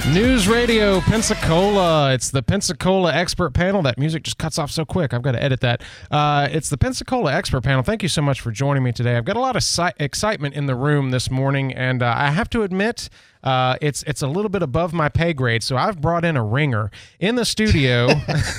News Radio Pensacola. It's the Pensacola Expert Panel. That music just cuts off so quick. I've got to edit that. It's the Pensacola Expert Panel. Thank you so much for joining me today. I've got a lot of excitement in the room this morning, and I have to admit, it's a little bit above my pay grade, so I've brought in a ringer. In the studio,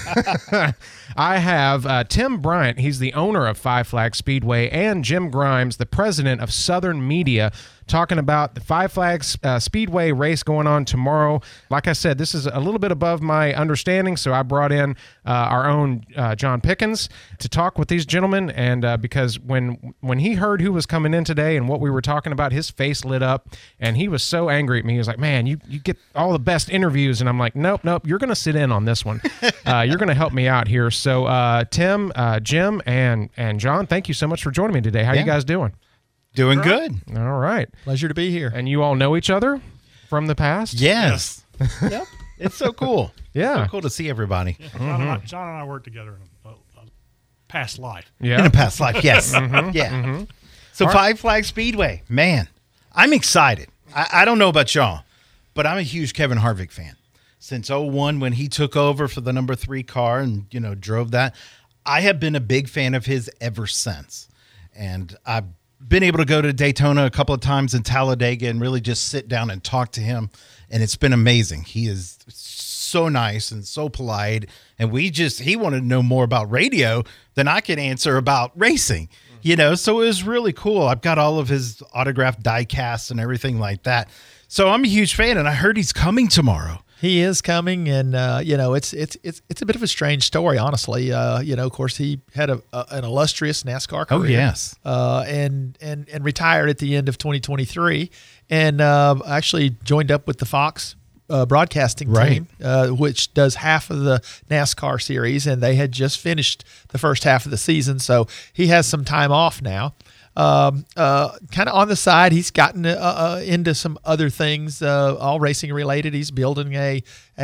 I have Tim Bryant. He's the owner of Five Flags Speedway, and Jim Grimes, the president of Southern Media, talking about the Five Flags Speedway race going on tomorrow. Like I said, this is a little bit above my understanding, so I brought in our own John Pickens to talk with these gentlemen, and because when he heard who was coming in today and what we were talking about, his face lit up, and he was so angry at me. He was like, man, you get all the best interviews, and I'm like, nope, you're going to sit in on this one. You're going to help me out here. So Tim, Jim, and John, thank you so much for joining me today. How you guys doing? Doing good. All right. Pleasure to be here. And you all know each other from the past? Yes. Yep. It's so cool. Yeah. So cool to see everybody. Yeah, John and I worked together in a past life. Yeah. In a past life, yes. Yeah. So Five Flags Speedway, man, I'm excited. I don't know about y'all, but I'm a huge Kevin Harvick fan. Since 2001 when he took over for the number 3 car and, drove that, I have been a big fan of his ever since. And I've been able to go to Daytona a couple of times in Talladega and really just sit down and talk to him. And it's been amazing. He is so nice and so polite. And he wanted to know more about radio than I could answer about racing, so it was really cool. I've got all of his autographed die casts and everything like that. So I'm a huge fan, and I heard he's coming tomorrow. He is coming, and it's a bit of a strange story, honestly. Of course, he had an illustrious NASCAR career. Oh yes, and retired at the end of 2023, and actually joined up with the Fox broadcasting team, which does half of the NASCAR series, and they had just finished the first half of the season, so he has some time off now. Kind of on the side, he's gotten into some other things, all racing related. He's building a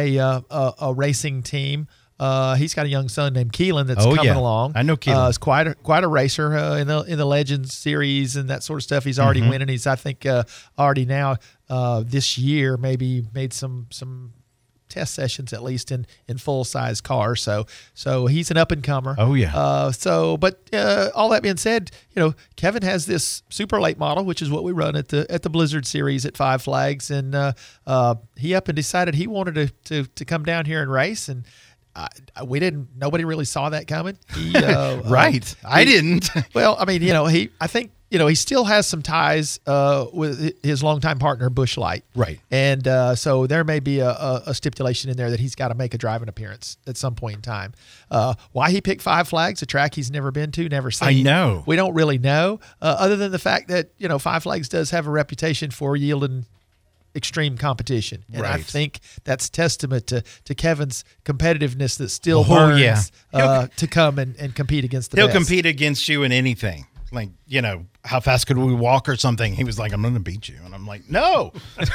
racing team. He's got a young son named Keelan that's coming along. I know Keelan. He's quite a racer in the Legends series and that sort of stuff. He's already winning. He's I think already now this year maybe made some test sessions at least in full size cars. So he's an up and comer. Oh yeah. But all that being said, Kevin has this super late model, which is what we run at the Blizzard Series at Five Flags, and he up and decided he wanted to come down here and race, and we didn't. Nobody really saw that coming. Right. I didn't. Well, I mean, I think he still has some ties with his longtime partner, Busch Light. Right. And so there may be a stipulation in there that he's got to make a driving appearance at some point in time. Why he picked Five Flags, a track he's never been to, never seen. I know. We don't really know, other than the fact that, Five Flags does have a reputation for yielding extreme competition. And I think that's testament to Kevin's competitiveness that still burns to come and compete against the best. He'll compete against you in anything. Like, how fast could we walk or something? He was like, I'm going to beat you. And I'm like, no.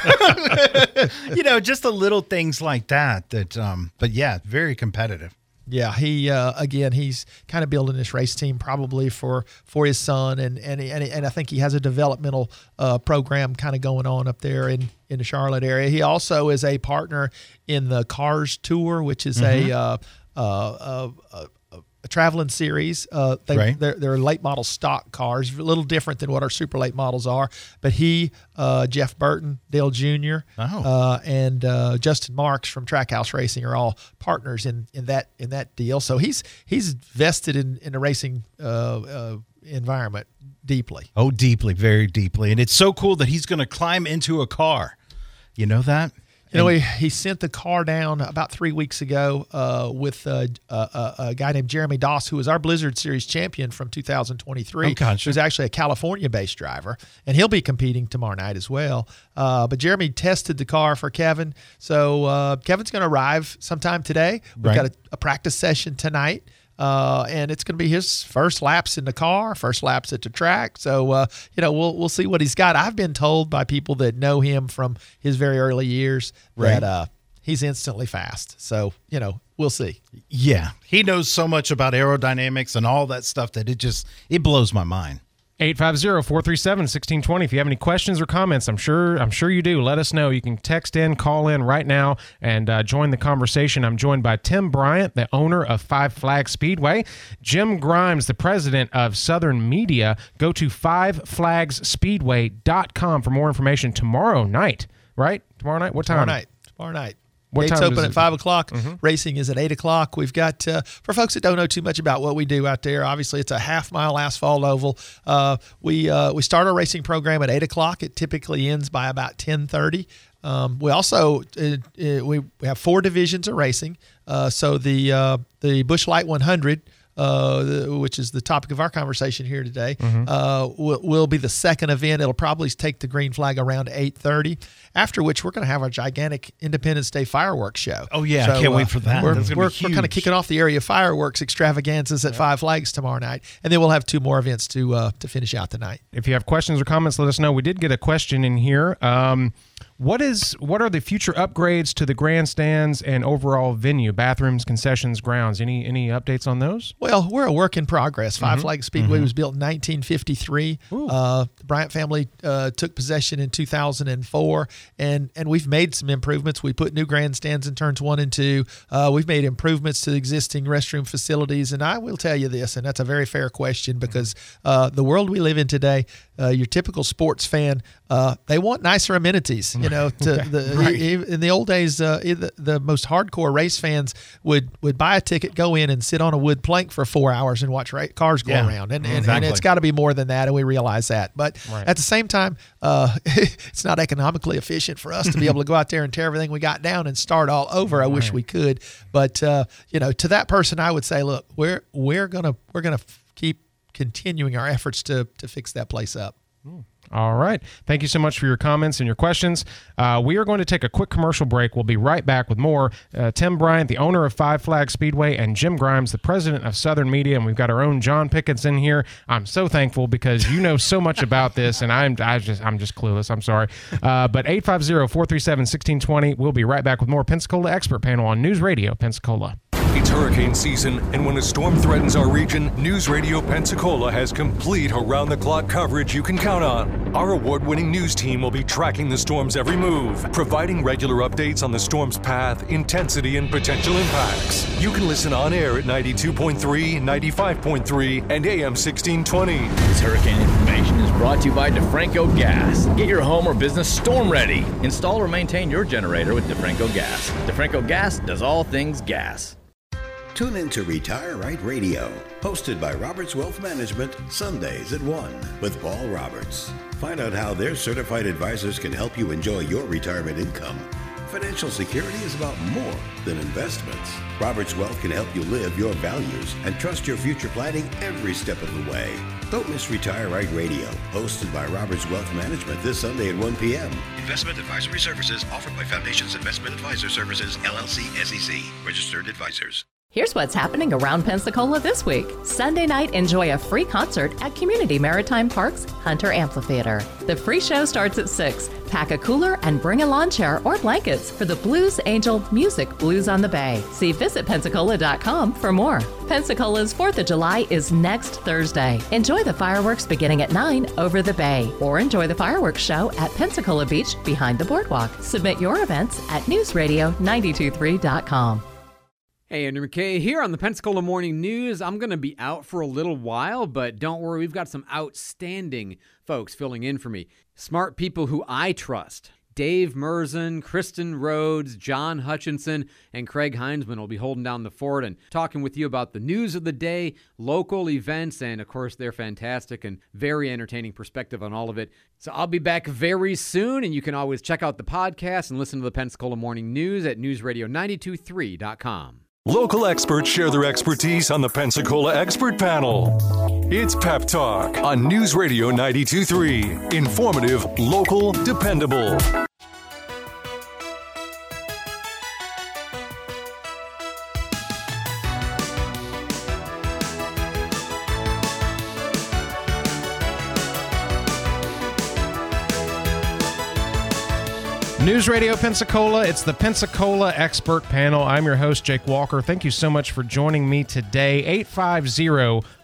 Just the little things like that. But yeah, very competitive. Yeah, he's kind of building this race team probably for his son, and I think he has a developmental program kind of going on up there in the Charlotte area. He also is a partner in the Cars Tour, which is a traveling series. They're late model stock cars, a little different than what our super late models are. But he, Jeff Burton, Dale Jr., and Justin Marks from Trackhouse Racing are all partners in that deal. So he's vested in the racing environment deeply. Oh, deeply, very deeply. And it's so cool that he's going to climb into a car. You know that? He sent the car down about 3 weeks ago with a guy named Jeremy Doss, who was our Blizzard Series champion from 2023. Who's actually a California-based driver, and he'll be competing tomorrow night as well. But Jeremy tested the car for Kevin, so Kevin's going to arrive sometime today. We've got a practice session tonight. And it's going to be his first laps in the car, first laps at the track. So, we'll see what he's got. I've been told by people that know him from his very early years that he's instantly fast. So, we'll see. Yeah. He knows so much about aerodynamics and all that stuff that it blows my mind. 850-437-1620. If you have any questions or comments, I'm sure you do. Let us know. You can text in, call in right now, and join the conversation. I'm joined by Tim Bryant, the owner of Five Flags Speedway, Jim Grimes, the president of Southern Media. Go to fiveflagsspeedway.com for more information tomorrow night. Right? Tomorrow night? What time? Tomorrow night. What Gates time open at 5 o'clock. Mm-hmm. Racing is at 8 o'clock. We've got, for folks that don't know too much about what we do out there, obviously it's a half-mile asphalt oval. We start our racing program at 8 o'clock. It typically ends by about 10:30. We also we have 4 divisions of racing. So the Busch Light 100, which is the topic of our conversation here today, will be the second event. It'll probably take the green flag around 8:30, after which we're going to have our gigantic Independence Day fireworks show. Oh, yeah. So, I can't wait for that. We're kind of kicking off the area fireworks extravaganzas at Five Flags tomorrow night, and then we'll have 2 more events to finish out the night. If you have questions or comments, let us know. We did get a question in here. What are the future upgrades to the grandstands and overall venue, bathrooms, concessions, grounds? Any updates on those? Well, we're a work in progress. Five Flags Speedway was built in 1953. The Bryant family took possession in 2004, and we've made some improvements. We put new grandstands in turns 1 and 2. We've made improvements to existing restroom facilities, and I will tell you this, and that's a very fair question, because the world we live in today, your typical sports fan, they want nicer amenities. In the old days, the most hardcore race fans would buy a ticket, go in, and sit on a wood plank for 4 hours and watch cars go around. And it's got to be more than that, and we realize that. But at the same time, it's not economically efficient for us to be able to go out there and tear everything we got down and start all over. I wish we could. But to that person, I would say, look, we're gonna keep continuing our efforts to fix that place up. All right. Thank you so much for your comments and your questions. We are going to take a quick commercial break. We'll be right back with more. Tim Bryant, the owner of Five Flags Speedway, and Jim Grimes, the president of Southern Media, and we've got our own John Pickens in here. I'm so thankful because you know so much about this, and I'm just clueless. I'm sorry. But 850-437-1620. We'll be right back with more Pensacola Expert Panel on News Radio Pensacola. It's hurricane season, and when a storm threatens our region, News Radio Pensacola has complete around-the-clock coverage you can count on. Our award-winning news team will be tracking the storm's every move, providing regular updates on the storm's path, intensity, and potential impacts. You can listen on air at 92.3, 95.3, and AM 1620. This hurricane information is brought to you by DeFranco Gas. Get your home or business storm ready. Install or maintain your generator with DeFranco Gas. DeFranco Gas does all things gas. Tune in to Retire Right Radio, hosted by Roberts Wealth Management, Sundays at 1 with Paul Roberts. Find out how their certified advisors can help you enjoy your retirement income. Financial security is about more than investments. Roberts Wealth can help you live your values and trust your future planning every step of the way. Don't miss Retire Right Radio, hosted by Roberts Wealth Management this Sunday at 1 p.m. Investment advisory services offered by Foundations Investment Advisor Services, LLC, SEC, registered advisors. Here's what's happening around Pensacola this week. Sunday night, enjoy a free concert at Community Maritime Park's Hunter Amphitheater. The free show starts at 6. Pack a cooler and bring a lawn chair or blankets for the Blues Angel Music Blues on the Bay. See visitpensacola.com for more. Pensacola's 4th of July is next Thursday. Enjoy the fireworks beginning at 9 over the bay, or enjoy the fireworks show at Pensacola Beach behind the boardwalk. Submit your events at newsradio923.com. Hey, Andrew McKay here on the Pensacola Morning News. I'm going to be out for a little while, but don't worry, we've got some outstanding folks filling in for me. Smart people who I trust. Dave Merzen, Kristen Rhodes, John Hutchinson, and Craig Heinzman will be holding down the fort and talking with you about the news of the day, local events, and of course their fantastic and very entertaining perspective on all of it. So I'll be back very soon, and you can always check out the podcast and listen to the Pensacola Morning News at newsradio923.com. Local experts share their expertise on the Pensacola Expert Panel. It's Pep Talk on News Radio 92.3. Informative, local, dependable. News Radio Pensacola, it's the Pensacola Expert Panel. I'm your host, Jake Walker. Thank you so much for joining me today.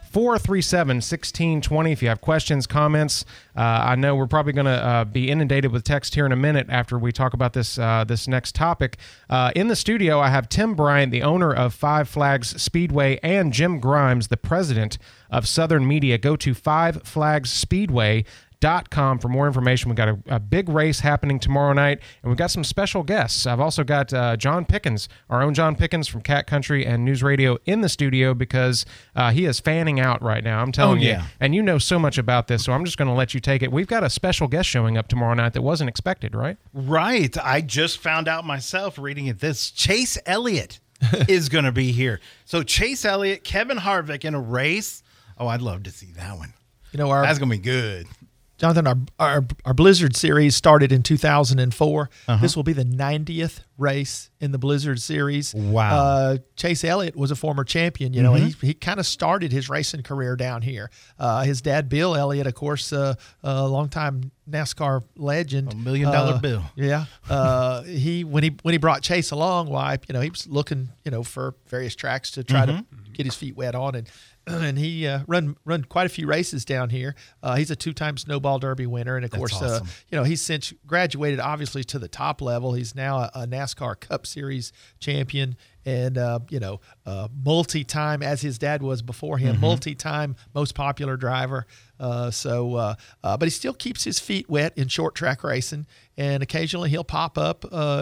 437-1620 if you have questions, comments. I know we're probably going to be inundated with text here in a minute after we talk about this next topic. In the studio, I have Tim Bryant, the owner of Five Flags Speedway, and Jim Grimes, the president of Southern Media. Go to FiveFlagsSpeedway.com for more information. We've got a big race happening tomorrow night, and we've got some special guests. I've also got John Pickens, our own John Pickens from Cat Country and News Radio, in the studio because he is fanning out right now. I'm telling you. And you know so much about this, so I'm just going to let you take it. We've got a special guest showing up tomorrow night that wasn't expected, right? Right. I just found out myself reading it. This Chase Elliott is going to be here. So Chase Elliott, Kevin Harvick in a race. Oh, I'd love to see that one. You know, that's going to be good. Jonathan, our Blizzard Series started in 2004. This will be the 90th race in the Blizzard Series. Wow. Chase Elliott was a former champion. You know, he kind of started his racing career down here. His dad, Bill Elliott, of course, a longtime NASCAR legend. $1 million bill. Yeah. When he brought Chase along, he was looking, for various tracks to try to get his feet wet on, and he run quite a few races down here. He's a 2-time Snowball Derby winner, and of course, awesome. He's since graduated obviously to the top level. He's now a NASCAR Cup Series champion, and multi-time, as his dad was before him, multi-time most popular driver. But he still keeps his feet wet in short track racing, and occasionally he'll pop up,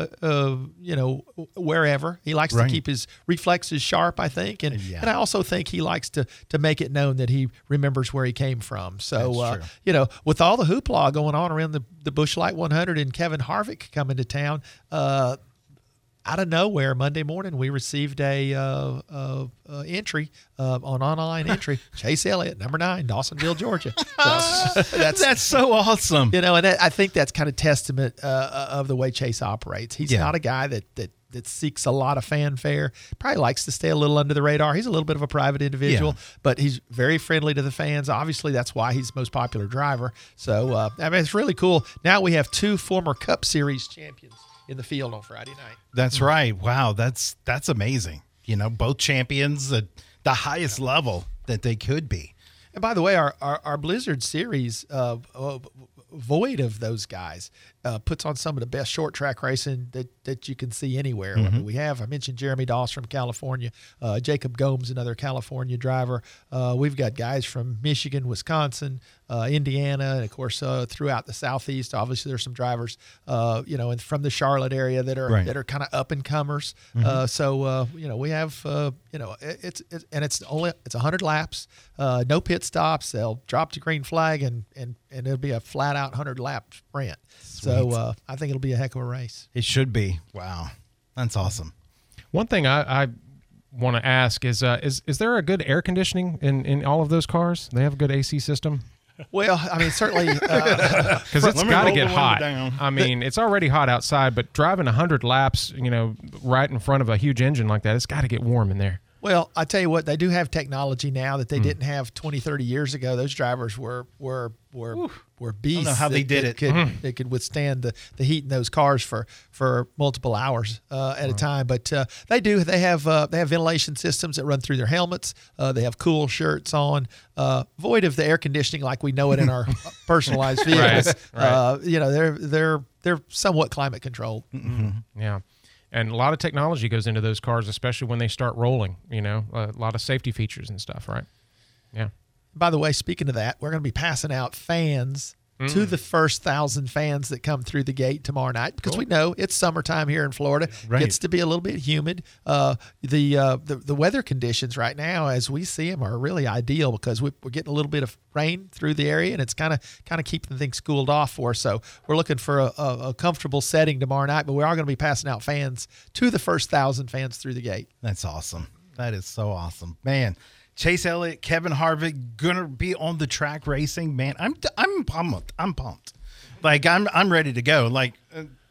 wherever. He likes to keep his reflexes sharp, I think, and I also think he likes to make it known that he remembers where he came from. So, with all the hoopla going on around the Busch Light 100 and Kevin Harvick coming to town, out of nowhere, Monday morning, we received a entry on online entry. Chase Elliott, number 9, Dawsonville, Georgia. That's so awesome. And I think that's kind of testament of the way Chase operates. He's not a guy that seeks a lot of fanfare. Probably likes to stay a little under the radar. He's a little bit of a private individual, but he's very friendly to the fans. Obviously, that's why he's the most popular driver. So, it's really cool. Now we have 2 former Cup Series champions in the field on Friday night. That's right. Wow, that's amazing. Both champions at the highest level that they could be. And by the way, our Blizzard Series, void of those guys, puts on some of the best short track racing that you can see anywhere. I mentioned Jeremy Doss from California, Jacob Gomes, another California driver. We've got guys from Michigan, Wisconsin, Indiana, and of course throughout the Southeast. Obviously, there's some drivers, and from the Charlotte area that are kind of up and comers. We have, it's 100 laps, no pit stops. They'll drop to green flag and it'll be a flat out 100 lap sprint. Sweet. So I think it'll be a heck of a race. It should be. Wow, that's awesome. One thing I want to ask is there a good air conditioning in all of those cars? They have a good AC system? Well, certainly, because it's got to get hot. It's already hot outside, but driving 100 laps, right in front of a huge engine like that, it's got to get warm in there. Well, I tell you what, they do have technology now that they didn't have 20, 30 years ago. Those drivers were beasts. I don't know how they did it. They could withstand the heat in those cars for multiple hours at a time. But they have ventilation systems that run through their helmets. They have cool shirts on, void of the air conditioning like we know it in our personalized vehicles. Right. They're somewhat climate controlled. Yeah. And a lot of technology goes into those cars, especially when they start rolling, a lot of safety features and stuff, right? Yeah. By the way, speaking of that, we're going to be passing out fans to the first 1,000 fans that come through the gate tomorrow night, because we know it's summertime here in Florida. Right. Gets to be a little bit humid. The weather conditions right now, as we see them, are really ideal because we're getting a little bit of rain through the area, and it's kind of keeping things cooled off for us. So we're looking for a comfortable setting tomorrow night, but we are going to be passing out fans to the first 1,000 fans through the gate. That's awesome. That is so awesome, man. Chase Elliott, Kevin Harvick, gonna be on the track racing, man. I'm pumped. I'm pumped. Like I'm ready to go. Like, just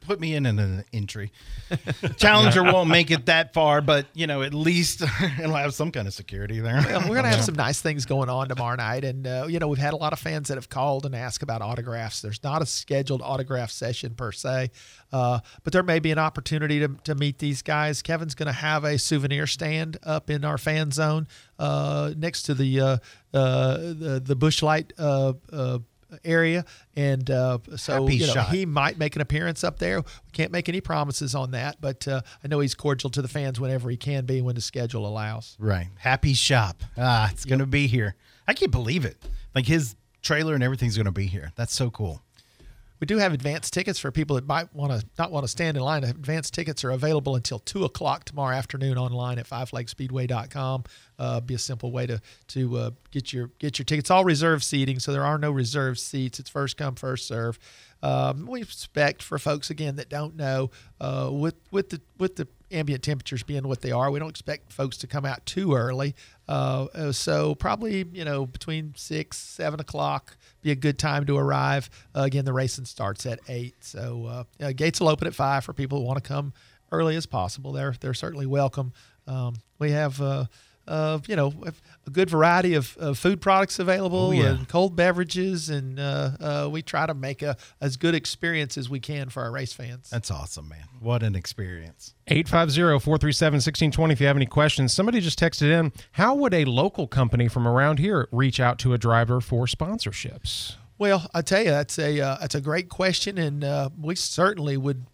put me in an entry. Challenger won't make it that far, but at least it'll have some kind of security there. Well, we're going to have some nice things going on tomorrow night, and we've had a lot of fans that have called and asked about autographs. There's not a scheduled autograph session per se, but there may be an opportunity to meet these guys. Kevin's going to have a souvenir stand up in our fan zone next to the Busch Light area, and so he might make an appearance up there. We can't make any promises on that, but I know he's cordial to the fans whenever he can be, when the schedule allows. Right. Happy Shop. It's going to be here. I can't believe it. Like, his trailer and everything's going to be here. That's so cool. We do have advance tickets for people that might not want to stand in line. Advance tickets are available until 2 o'clock tomorrow afternoon online at fiveflagspeedway.com. Be a simple way to get your tickets. All reserved seating, so there are no reserved seats. It's first come, first serve. We expect, for folks again that don't know, with the ambient temperatures being what they are, we don't expect folks to come out too early. So probably between 6, 7 o'clock be a good time to arrive. Again, the racing starts at 8, so gates will open at 5 for people who want to come early as possible. They're certainly welcome. We have a good variety of food products available and cold beverages, and we try to make as good experience as we can for our race fans. That's awesome, man. What an experience. 850-437-1620 if you have any questions. Somebody just texted in, how would a local company from around here reach out to a driver for sponsorships? Well, I tell you, that's a great question, and we certainly would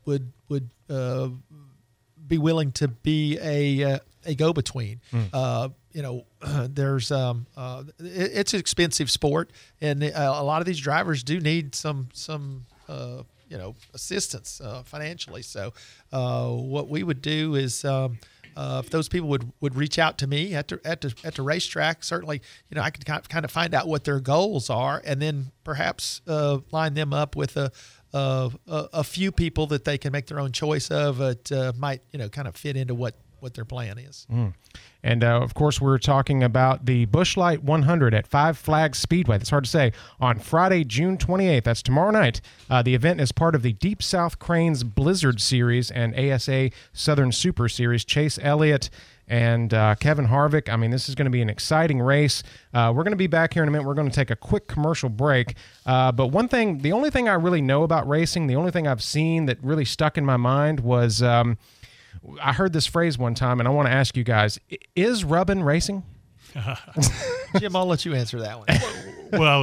be willing to be a go-between. There's it's an expensive sport, and a lot of these drivers do need some assistance financially. So what we would do is if those people would reach out to me at the racetrack, certainly I could kind of find out what their goals are, and then perhaps line them up with a few people that they can make their own choice of that might kind of fit into what their plan is. And of course, we're talking about the Busch Light 100 at Five Flags Speedway. That's hard to say. On Friday, June 28th, that's tomorrow night. The event is part of the Deep South Cranes Blizzard Series and ASA Southern Super Series. Chase Elliott and Kevin Harvick. I mean, this is going to be an exciting race. We're going to be back here in a minute. We're going to take a quick commercial break. But the only thing I really know about racing, the only thing I've seen that really stuck in my mind was I heard this phrase one time, and I want to ask you guys, is rubbing racing? Jim, I'll let you answer that one. Well,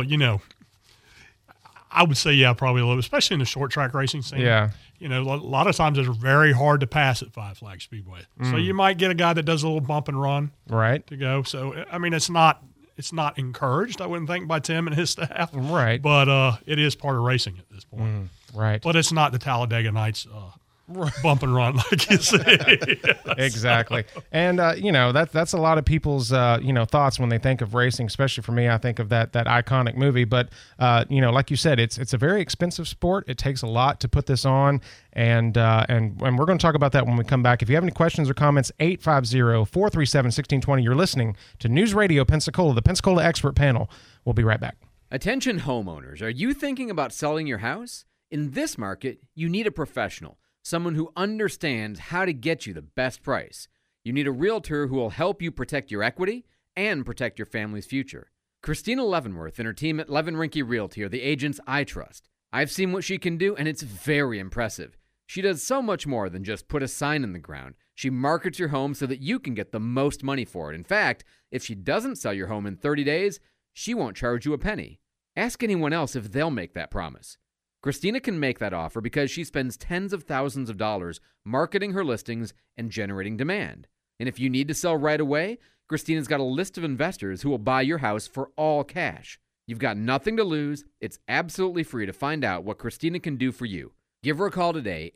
I would say, yeah, probably a little, especially in the short track racing scene. Yeah. A lot of times it's very hard to pass at Five Flags Speedway. So you might get a guy that does a little bump and run to go. So, I mean, it's not encouraged, I wouldn't think, by Tim and his staff. Right. But it is part of racing at this point. Right. But it's not the Talladega Nights bump and run, like you say. Yes. Exactly. And that's a lot of people's thoughts when they think of racing. Especially for me, I think of that iconic movie. But like you said, it's a very expensive sport. It takes a lot to put this on, and we're going to talk about that when we come back. If you have any questions or comments, 850-437-1620. You're listening to News Radio Pensacola, the Pensacola Expert Panel. We'll be right back. Attention homeowners, are you thinking about selling your house? In this market, you need a professional. Someone who understands how to get you the best price. You need a realtor who will help you protect your equity and protect your family's future. Christina Leavenworth and her team at Levin Rinke Realty are the agents I trust. I've seen what she can do, and it's very impressive. She does so much more than just put a sign in the ground. She markets your home so that you can get the most money for it. In fact, if she doesn't sell your home in 30 days, she won't charge you a penny. Ask anyone else if they'll make that promise. Christina can make that offer because she spends tens of thousands of dollars marketing her listings and generating demand. And if you need to sell right away, Christina's got a list of investors who will buy your house for all cash. You've got nothing to lose. It's absolutely free to find out what Christina can do for you. Give her a call today,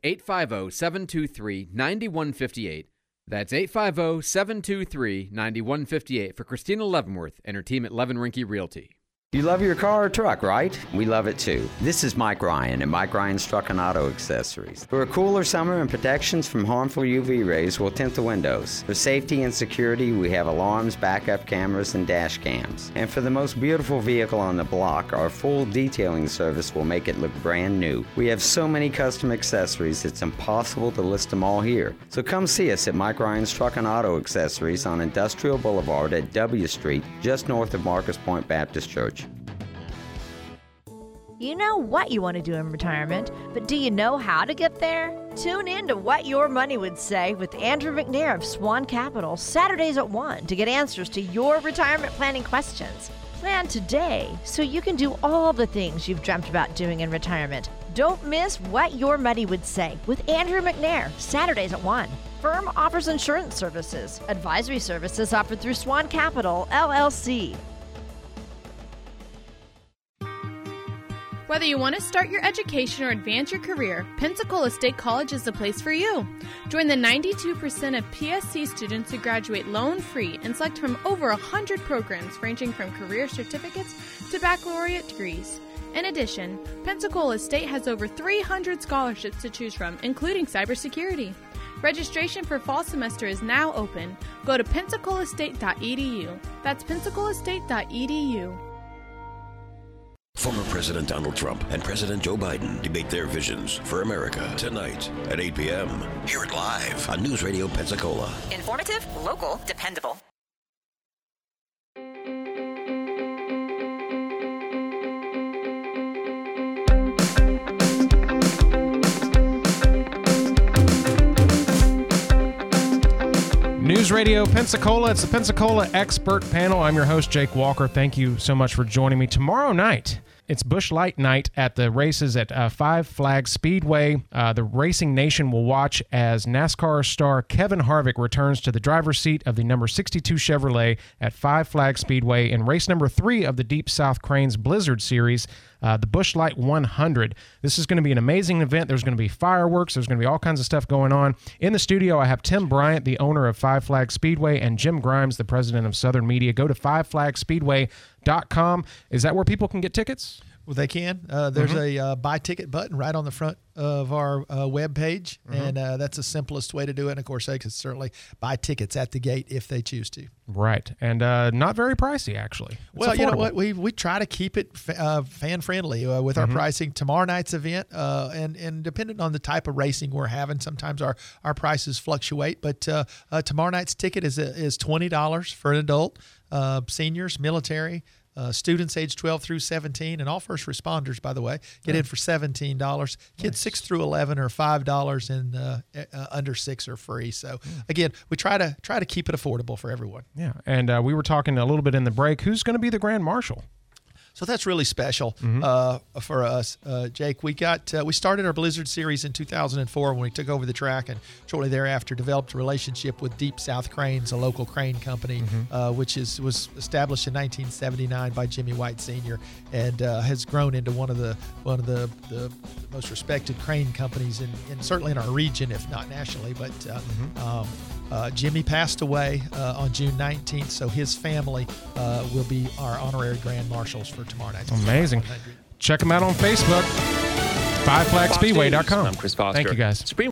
850-723-9158. That's 850-723-9158 for Christina Leavenworth and her team at Levin Rinke Realty. You love your car or truck, right? We love it too. This is Mike Ryan at Mike Ryan's Truck and Auto Accessories. For a cooler summer and protections from harmful UV rays, we'll tint the windows. For safety and security, we have alarms, backup cameras, and dash cams. And for the most beautiful vehicle on the block, our full detailing service will make it look brand new. We have so many custom accessories, it's impossible to list them all here. So come see us at Mike Ryan's Truck and Auto Accessories on Industrial Boulevard at W Street, just north of Marcus Point Baptist Church. You know what you want to do in retirement, but do you know how to get there? Tune in to What Your Money Would Say with Andrew McNair of Swan Capital, Saturdays at 1 to get answers to your retirement planning questions. Plan today so you can do all the things you've dreamt about doing in retirement. Don't miss What Your Money Would Say with Andrew McNair, Saturdays at 1. Firm offers insurance services. Advisory services offered through Swan Capital, LLC. Whether you want to start your education or advance your career, Pensacola State College is the place for you. Join the 92% of PSC students who graduate loan-free and select from over 100 programs ranging from career certificates to baccalaureate degrees. In addition, Pensacola State has over 300 scholarships to choose from, including cybersecurity. Registration for fall semester is now open. Go to pensacolaState.edu. That's pensacolaState.edu. Former President Donald Trump and President Joe Biden debate their visions for America tonight at 8 p.m. Hear it live on News Radio Pensacola. Informative, local, dependable. News Radio Pensacola. It's the Pensacola Expert Panel. I'm your host, Jake Walker. Thank you so much for joining me. Tomorrow night, it's Busch Light night at the races at Five Flags Speedway. The Racing Nation will watch as NASCAR star Kevin Harvick returns to the driver's seat of the number 62 Chevrolet at Five Flags Speedway in race number 3 of the Deep South Cranes Blizzard Series, the Busch Light 100. This is going to be an amazing event. There's going to be fireworks. There's going to be all kinds of stuff going on. In the studio, I have Tim Bryant, the owner of Five Flags Speedway, and Jim Grimes, the president of Southern Media. Go to fiveflagspeedway.com. Is that where people can get tickets? Well, they can. There's a buy ticket button right on the front of our web page, and that's the simplest way to do it. And of course, they can certainly buy tickets at the gate if they choose to. Right, and not very pricey, actually. Well, you know what? We try to keep it fan friendly with our pricing. Tomorrow night's event, and depending on the type of racing we're having, sometimes our prices fluctuate. But tomorrow night's ticket is $20 for an adult, seniors, military. Students age 12 through 17, and all first responders, by the way, get in for $17. Kids 6 through 11 are $5, and under 6 are free. So again, we try to keep it affordable for everyone. Yeah, and we were talking a little bit in the break. Who's going to be the Grand Marshal? So that's really special for us, Jake. We started our Blizzard Series in 2004 when we took over the track, and shortly thereafter developed a relationship with Deep South Cranes, a local crane company, which was established in 1979 by Jimmy White Sr. and has grown into one of the most respected crane companies and certainly in our region, if not nationally. But Jimmy passed away on June 19th, so his family will be our honorary Grand Marshals for tomorrow night. Amazing. Check them out on Facebook, fiveflagspeedway.com. I'm Chris Foster. Thank you, guys.